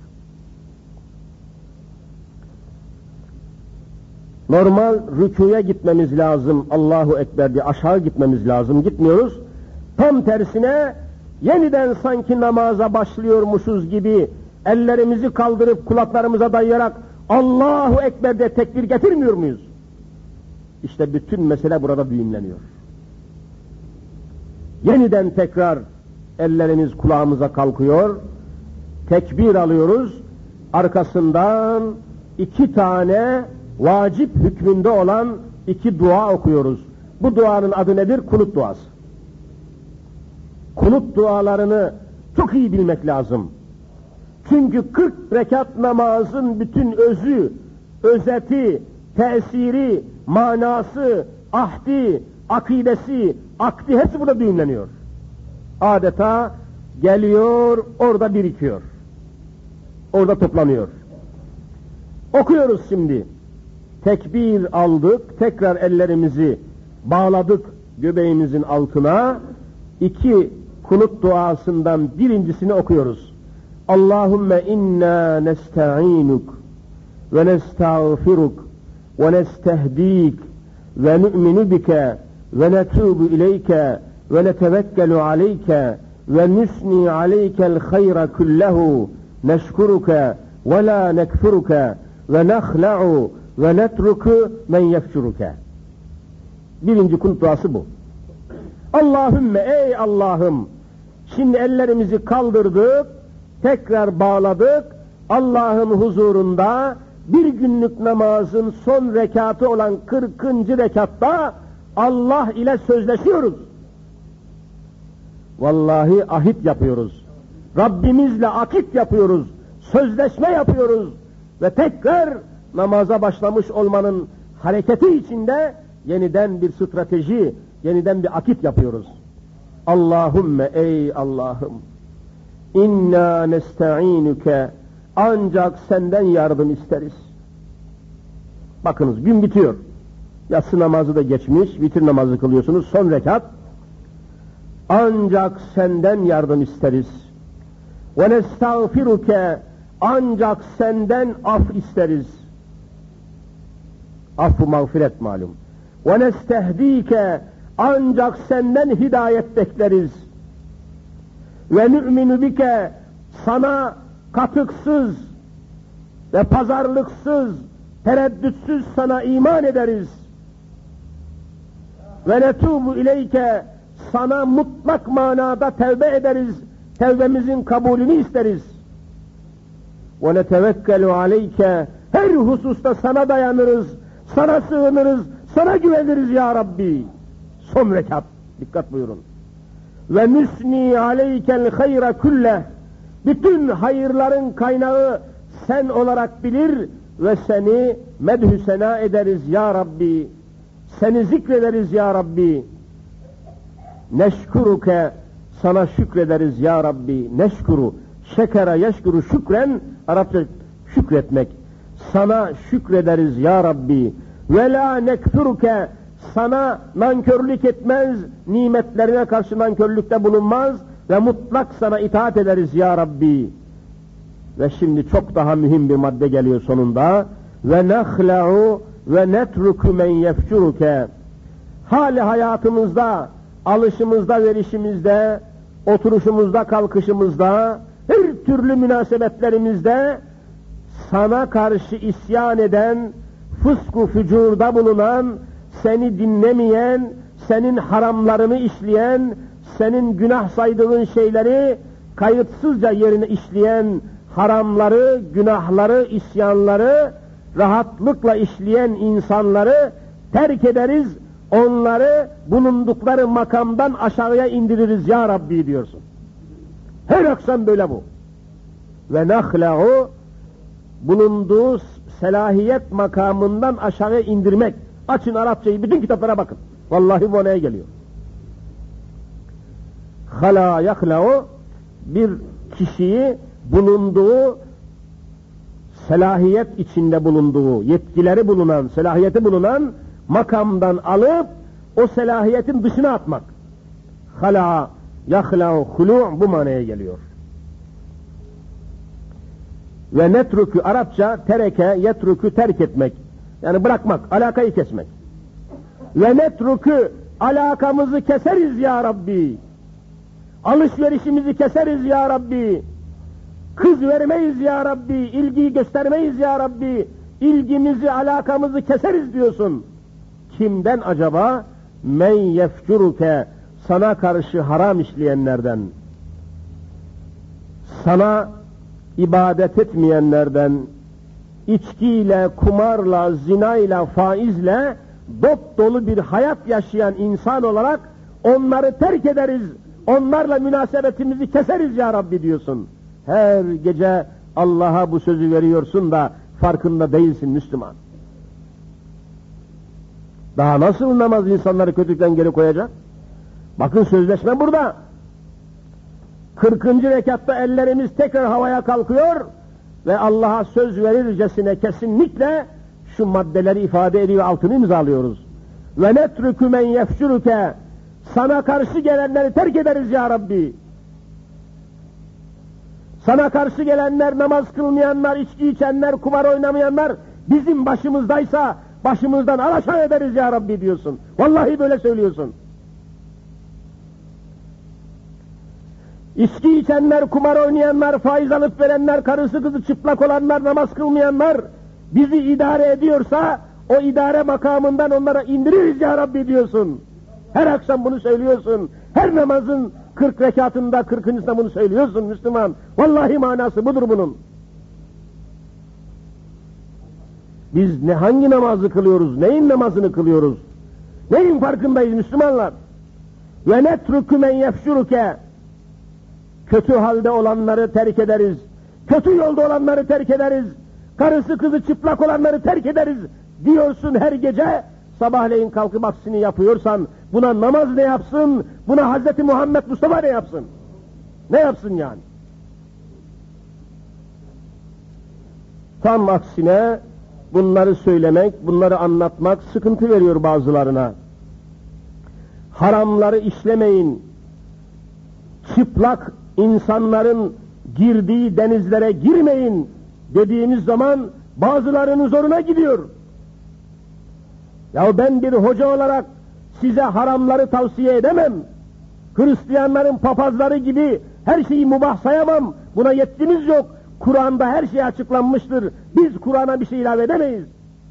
Normal rüküye gitmemiz lazım. Allahu Ekber diye aşağı gitmemiz lazım. Gitmiyoruz. Tam tersine yeniden sanki namaza başlıyormuşuz gibi ellerimizi kaldırıp kulaklarımıza dayayarak Allahu Ekber diye tekbir getirmiyor muyuz? İşte bütün mesele burada düğümleniyor. Yeniden tekrar ellerimiz kulağımıza kalkıyor. Tekbir alıyoruz. Arkasından 2 tane vacip hükmünde olan 2 dua okuyoruz. Bu duanın adı nedir? Kunut duası. Kunut dualarını çok iyi bilmek lazım. Çünkü 40 rekat namazın bütün özü, özeti, tesiri, manası, ahdi, akidesi, akdi hepsi burada düğümleniyor. Adeta geliyor, orada birikiyor. orada toplanıyor. Okuyoruz şimdi. Tekbir aldık, tekrar ellerimizi bağladık göbeğimizin altına. 2 kunut duasından birincisini okuyoruz. Allahümme inna nesta'inuk ve nestağfiruk ve nestehdik ve nu'minu bike ve netubu ileyke ve netevekkelu aleyke ve nusni aleykel hayra kullehu neşkuruke ve la nekfuruke ve nekhla'u ve netruku men yefşuruke. Birinci kunut duası bu. Allahümme, ey Allah'ım, şimdi ellerimizi kaldırdık, tekrar bağladık, Allah'ın huzurunda bir günlük namazın son rekatı olan 40. rekatta Allah ile sözleşiyoruz. Vallahi ahit yapıyoruz. Rabbimizle akit yapıyoruz. Sözleşme yapıyoruz. Ve tekrar namaza başlamış olmanın hareketi içinde yeniden bir strateji, yeniden bir akit yapıyoruz. Allahümme, ey Allah'ım, inna nesta'inuke, ancak senden yardım isteriz. Bakınız, gün bitiyor. Yatsı namazı da geçmiş, vitir namazı kılıyorsunuz, son rekat. Ancak senden yardım isteriz. Ve nestağfiruke, ancak senden af isteriz. Affı mağfiret malum. Ve nestehdike, ancak senden hidayet bekleriz. Ve nu'minu bike, sana katıksız ve pazarlıksız, tereddütsüz sana iman ederiz. Ve netubu ileyke, sana mutlak manada tevbe ederiz, tevbemizin kabulünü isteriz. Ve netevekkelu aleyke, her hususta sana dayanırız, sana sığınırız, sana güveniriz ya Rabbi. Son rekat, dikkat buyurun. Ve nusni aleykel hayra kulle, bütün hayırların kaynağı sen olarak bilir ve seni medhü sena ederiz ya Rabbi. Seni zikrederiz ya Rabbi. Neşkuruke, sana şükrederiz ya Rabbi. Neşkuru, şekere yeşkuru şükren, Arapça şükretmek. Sana şükrederiz ya Rabbi. Ve la nekfuruke, sana nankörlük etmez, nimetlerine karşı nankörlükte bulunmaz ve mutlak sana itaat ederiz ya Rabbi. Ve şimdi çok daha mühim bir madde geliyor sonunda. Ve nekhla'u ve netruku men yefcuruke. Hali hayatımızda, alışımızda, verişimizde, oturuşumuzda, kalkışımızda, her türlü münasebetlerimizde sana karşı isyan eden, fısku fücurda bulunan, seni dinlemeyen, senin haramlarını işleyen, senin günah saydığın şeyleri kayıtsızca yerine işleyen, haramları, günahları, isyanları rahatlıkla işleyen insanları terk ederiz, onları bulundukları makamdan aşağıya indiririz ya Rabbi diyorsun. Her akşam böyle bu. Ve nakhla'u, bulunduğu selahiyet makamından aşağıya indirmek. Açın Arapçayı, bütün kitaplara bakın. Vallahi bu neye geliyor. Hala yahla'u, bir kişiyi bulunduğu selahiyet içinde bulunduğu, yetkileri bulunan, selahiyeti bulunan makamdan alıp o selahiyetin dışına atmak. Hala yahla'u hulu' bu manaya geliyor. Ve netruku, Arapça tereke, yetruku terk etmek. Yani bırakmak, alakayı kesmek. Ve netruku, alakamızı keseriz ya Rabbi. Alışverişimizi keseriz ya Rabbi. Kız vermeyiz ya Rabbi. İlgiyi göstermeyiz ya Rabbi. İlgimizi, alakamızı keseriz diyorsun. Kimden acaba? Men yefcuruke, sana karşı haram işleyenlerden. Sana ibadet etmeyenlerden, içkiyle, kumarla, zinayla, faizle dop dolu bir hayat yaşayan insan olarak onları terk ederiz, onlarla münasebetimizi keseriz ya Rabbi diyorsun. Her gece Allah'a bu sözü veriyorsun da farkında değilsin Müslüman. Daha nasıl namaz insanları kötülükten geri koyacak? Bakın sözleşme burada. 40. rekatta ellerimiz tekrar havaya kalkıyor. ve Allah'a söz verircesine kesinlikle şu maddeleri ifade ediyor, altını imzalıyoruz. Ve netrükü men yefşürüke, sana karşı gelenleri terk ederiz ya Rabbi. Sana karşı gelenler, namaz kılmayanlar, içki içenler, kumar oynamayanlar bizim başımızdaysa başımızdan alaşağı ederiz ya Rabbi diyorsun. Vallahi böyle söylüyorsun. İçki içenler, kumar oynayanlar, faiz alıp verenler, karısı kızı çıplak olanlar, namaz kılmayanlar bizi idare ediyorsa o idare makamından onlara indiririz ya Rabbi diyorsun. Her akşam bunu söylüyorsun. Her namazın 40 rekatında 40.'sında bunu söylüyorsun Müslüman. Vallahi manası budur bunun. Biz hangi namazı kılıyoruz? Neyin namazını kılıyoruz? Neyin farkındayız Müslümanlar? Ve netrükü men yefşuruke, kötü halde olanları terk ederiz. Kötü yolda olanları terk ederiz. Karısı kızı çıplak olanları terk ederiz diyorsun her gece. Sabahleyin kalkıp aksini yapıyorsan buna namaz ne yapsın? Buna Hazreti Muhammed Mustafa ne yapsın? Ne yapsın yani? Tam aksine bunları söylemek, bunları anlatmak sıkıntı veriyor bazılarına. Haramları işlemeyin. Çıplak insanların girdiği denizlere girmeyin dediğimiz zaman bazılarının zoruna gidiyor. Ya ben bir hoca olarak size haramları tavsiye edemem. Hristiyanların papazları gibi her şeyi mübah sayamam. Buna yetkimiz yok. Kur'an'da her şey açıklanmıştır. Biz Kur'an'a bir şey ilave edemeyiz.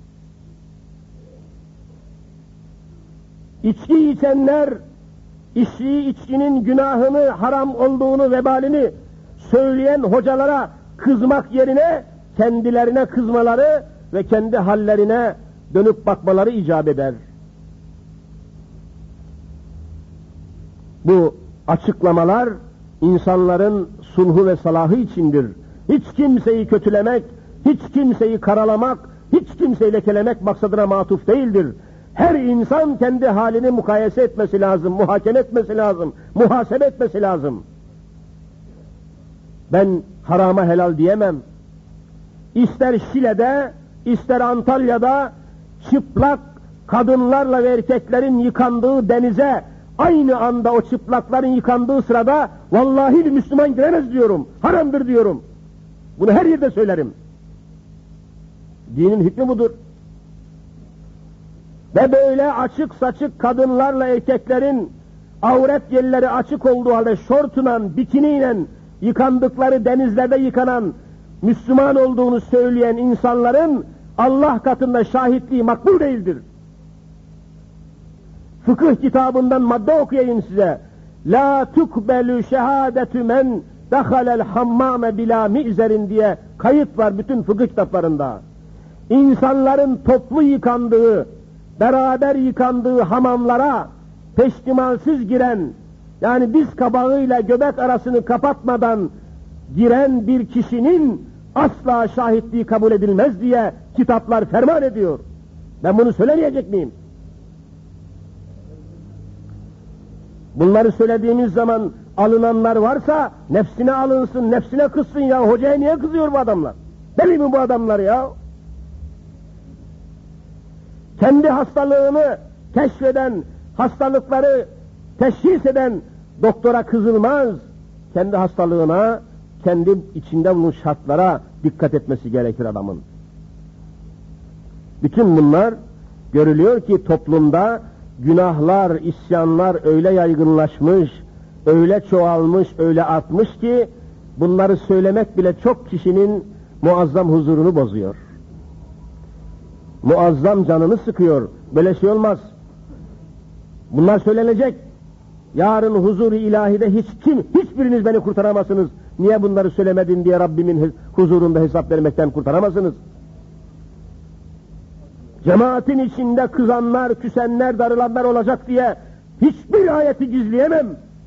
İçki içenler, içkinin günahını, haram olduğunu, vebalini söyleyen hocalara kızmak yerine kendilerine kızmaları ve kendi hallerine dönüp bakmaları icap eder. Bu açıklamalar insanların sulhu ve salahı içindir. Hiç kimseyi kötülemek, hiç kimseyi karalamak, hiç kimseyi lekelemek maksadına matuf değildir. Her insan kendi halini mukayese etmesi lazım, muhakeme etmesi lazım, muhasebe etmesi lazım. Ben harama helal diyemem. İster Şile'de, ister Antalya'da çıplak kadınlarla ve erkeklerin yıkandığı denize aynı anda o çıplakların yıkandığı sırada vallahi bir Müslüman giremez diyorum. Haramdır diyorum. Bunu her yerde söylerim. Dinin hükmü budur. Ve böyle açık saçık kadınlarla erkeklerin avret yerleri açık olduğu halde şortla, bikiniyle yıkandıkları denizlerde yıkanan Müslüman olduğunu söyleyen insanların Allah katında şahitliği makbul değildir. Fıkıh kitabından madde okuyayım size. La tukbelu şehadetü men dakhalel hammame bila mi'zerin diye kayıt var bütün fıkıh kitaplarında. İnsanların toplu yıkandığı, beraber yıkandığı hamamlara peştimalsiz giren, yani diz kabağıyla göbek arasını kapatmadan giren bir kişinin asla şahitliği kabul edilmez diye kitaplar ferman ediyor. Ben bunu söylemeyecek miyim? Bunları söylediğimiz zaman alınanlar varsa nefsine alınsın, nefsine kızsın ya. Hocaya niye kızıyor bu adamlar? Deli mi bu adamlar ya? Kendi hastalığını keşfeden, hastalıkları teşhis eden doktora kızılmaz. Kendi hastalığına, kendi içinde bulunan şartlara dikkat etmesi gerekir adamın. Bütün bunlar görülüyor ki toplumda günahlar, isyanlar öyle yaygınlaşmış, öyle çoğalmış, öyle artmış ki bunları söylemek bile çok kişinin muazzam huzurunu bozuyor. Muazzam canını sıkıyor. Böyle şey olmaz. Bunlar söylenecek. Yarın huzur-u ilahide hiçbiriniz beni kurtaramazsınız. Niye bunları söylemedin diye Rabbimin huzurunda hesap vermekten kurtaramazsınız. Cemaatin içinde kızanlar, küsenler, darılanlar olacak diye hiçbir ayeti gizleyemem.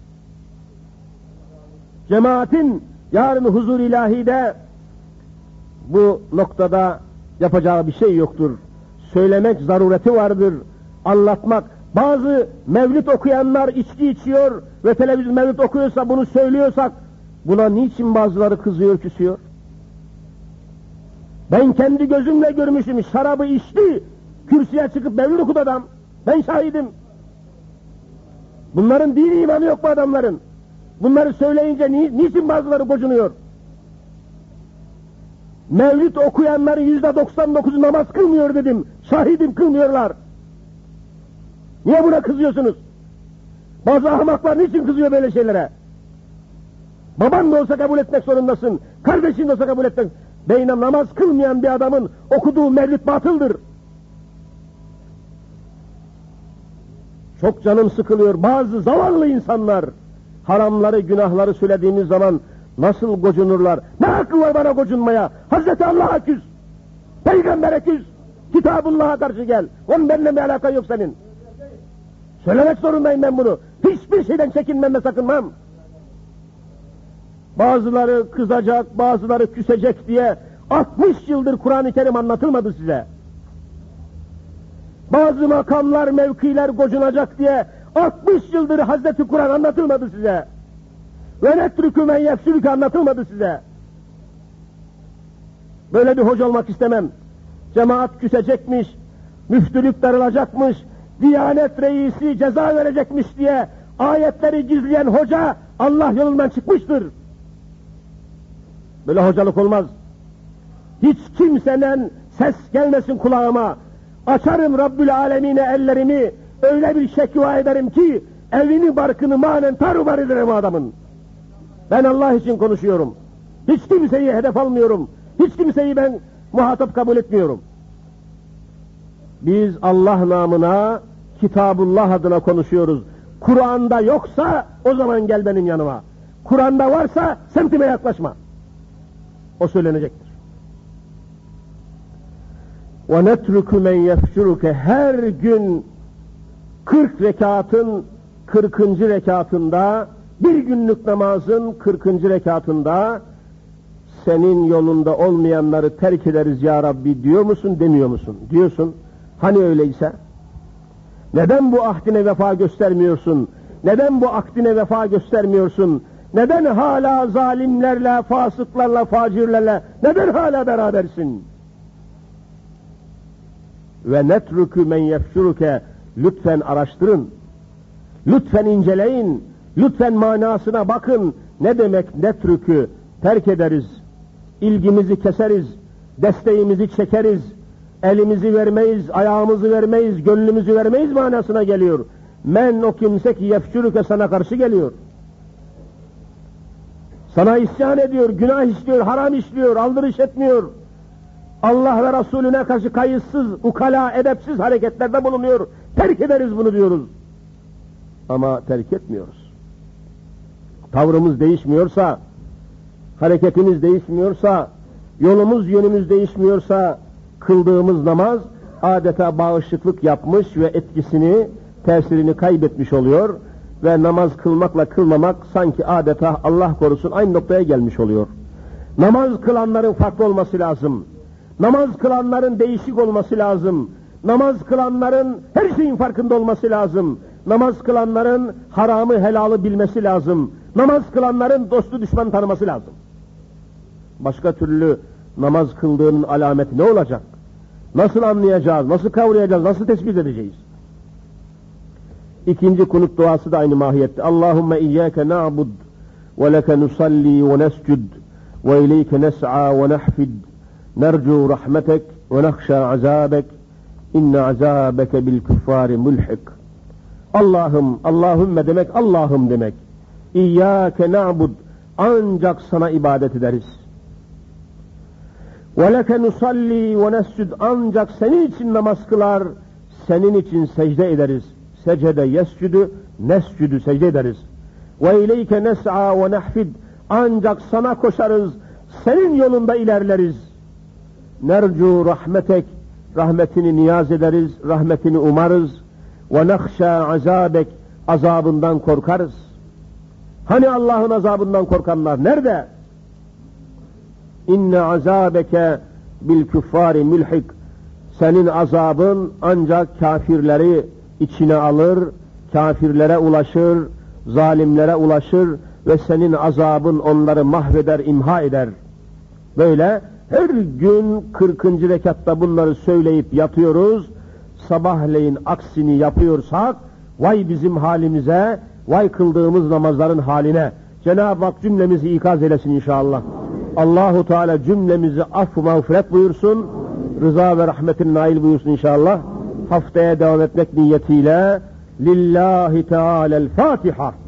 Cemaatin yarın huzur-u ilahide bu noktada yapacağı bir şey yoktur. Söylemek zarureti vardır. Anlatmak. Bazı mevlid okuyanlar içki içiyor ve televizyon mevlid okuyorsa bunu söylüyorsak buna niçin bazıları kızıyor, küsüyor? Ben kendi gözümle görmüşüm, şarabı içti, kürsüye çıkıp mevlid okudu adam. Ben şahidim. Bunların dini imanı yok bu adamların. Bunları söyleyince niçin bazıları gocunuyor? Mevlid okuyanların %99'u namaz kılmıyor dedim. Şahidim, kılmıyorlar. Niye buna kızıyorsunuz? Bazı ahmaklar niçin kızıyor böyle şeylere? Baban da olsa kabul etmek zorundasın. Kardeşin de olsa kabul etmek. Beyne namaz kılmayan bir adamın okuduğu mevlid batıldır. Çok canım sıkılıyor. Bazı zavallı insanlar haramları, günahları söylediğimiz zaman nasıl gocunurlar? Ne hakkı var bana gocunmaya? Hazreti Allah'a küs, Peygamber'e küs, Kitabullah'a karşı gel. Onun benimle bir alaka yok senin. Söylemek zorundayım ben bunu. Hiçbir şeyden çekinmem ve sakınmam. Bazıları kızacak, bazıları küsecek diye 60 yıldır Kur'an-ı Kerim anlatılmadı size. Bazı makamlar, mevkiler gocunacak diye 60 yıldır Hazreti Kur'an anlatılmadı size. Ve netrükü men yefsülük anlatılmadı size. Böyle bir hoca olmak istemem. Cemaat küsecekmiş, müftülük darılacakmış, Diyanet reisi ceza verecekmiş diye ayetleri gizleyen hoca Allah yolundan çıkmıştır. Böyle hocalık olmaz. Hiç kimseden ses gelmesin kulağıma. Açarım Rabbül Alemine ellerimi, öyle bir şekva ederim ki evini barkını manen tarubar ederim adamın. Ben Allah için konuşuyorum. Hiç kimseyi hedef almıyorum. Hiç kimseyi ben muhatap kabul etmiyorum. Biz Allah namına, Kitabullah adına konuşuyoruz. Kur'an'da yoksa o zaman gel benim yanıma. Kur'an'da varsa semtime yaklaşma. O söylenecektir. وَنَتْرُكُ مَنْ يَفْشُرُكَ Her gün 40 rekatın 40. rekatında, bir günlük namazın 40. rekatında senin yolunda olmayanları terk ederiz ya Rabbi diyor musun, demiyor musun? Diyorsun. Hani öyleyse? Neden bu ahdine vefa göstermiyorsun? Neden bu akdine vefa göstermiyorsun? Neden hala zalimlerle, fasıklarla, facirlerle, neden hala berabersin? Ve netrükü men yefşuruke, lütfen araştırın, lütfen inceleyin, lütfen manasına bakın. Ne demek netrükü? Terk ederiz, ilgimizi keseriz, desteğimizi çekeriz, elimizi vermeyiz, ayağımızı vermeyiz, gönlümüzü vermeyiz manasına geliyor. Men o kimse ki yefşuruke, sana karşı geliyor. Sana isyan ediyor, günah işliyor, haram işliyor, aldırış etmiyor. Allah ve Resulüne karşı kayıtsız, ukala, edepsiz hareketlerde bulunuyor. Terk ederiz bunu diyoruz. Ama terk etmiyoruz. Tavrımız değişmiyorsa, hareketimiz değişmiyorsa, yolumuz, yönümüz değişmiyorsa, kıldığımız namaz adeta bağışıklık yapmış ve etkisini, tesirini kaybetmiş oluyor ve namaz kılmakla kılmamak sanki adeta Allah korusun aynı noktaya gelmiş oluyor. Namaz kılanların farklı olması lazım. Namaz kılanların değişik olması lazım. Namaz kılanların her şeyin farkında olması lazım. Namaz kılanların haramı helalı bilmesi lazım. Namaz kılanların dostu düşman tanıması lazım. Başka türlü namaz kıldığının alameti ne olacak? Nasıl anlayacağız, nasıl kavrayacağız, nasıl tespit edeceğiz? İkinci kunut duası da aynı mahiyette. Allahümme iyyâke na'bud ve leke nusalli ve nescud ve ileyke nes'a ve nehfid nercu rahmetek ve nekhşâ azâbek inne azâbeke bil küffâri mulhik. Allah'ım, Allahümme demek Allah'ım demek. İyyâke na'bud, ancak sana ibadet ederiz. وَلَكَ نُصَلِّي وَنَسْجُدْ, ancak senin için namaz kılar, senin için secde ederiz. Secde yescüdü, nescüdü, secde ederiz. وَاِلَيْكَ نَسْعَى وَنَحْفِدْ, ancak sana koşarız, senin yolunda ilerleriz. نَرْجُوا rahmetek, rahmetini niyaz ederiz, rahmetini umarız. وَنَخْشَى azabek, azabından korkarız. Hani Allah'ın azabından korkanlar nerede? İnne azabeke bil küffari mulhik, senin azabın ancak kafirleri içine alır, kafirlere ulaşır, zalimlere ulaşır ve senin azabın onları mahveder, imha eder. Böyle her gün 40. rekatta bunları söyleyip yatıyoruz. Sabahleyin aksini yapıyorsak, vay bizim halimize, vay kıldığımız namazların haline. Cenab-ı Hak cümlemizi ikaz eylesin inşallah. Allahu Teala cümlemizi affı mağfiret buyursun, rıza ve rahmetin nail buyursun inşallah. Haftaya devam etmek niyetiyle Lillahi Teala'l Fatiha.